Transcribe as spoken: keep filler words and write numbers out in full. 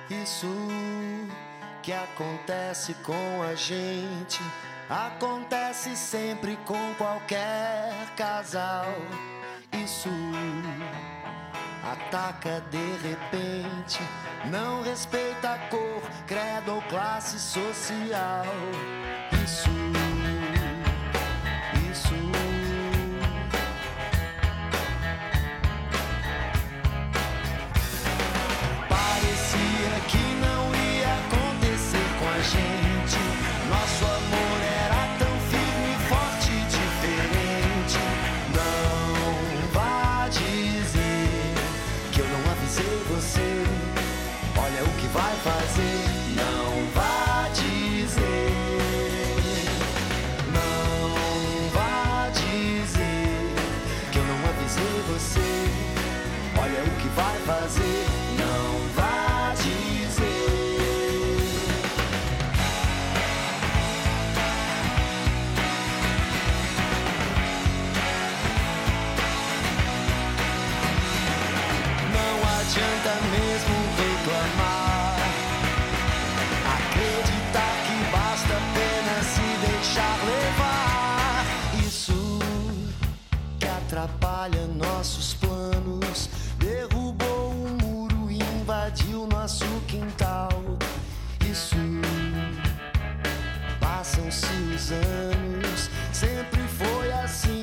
Isso que acontece com a gente acontece sempre com qualquer casal. Isso ataca de repente, não respeita a cor, credo ou classe social. Isso, isso. Parecia que não ia acontecer com a gente. Nosso amor era tão firme, forte e diferente. Não vá dizer que eu não avisei você. Olha o que vai fazer. Não vá dizer. Não vá dizer que eu não avisei você. Olha o que vai fazer. Não vá dizer. Não adianta mesmo reclamar, acreditar que basta apenas se deixar levar. Isso que atrapalha nossos planos, derrubou um muro e invadiu nosso quintal. Isso, passam-se os anos, sempre foi assim.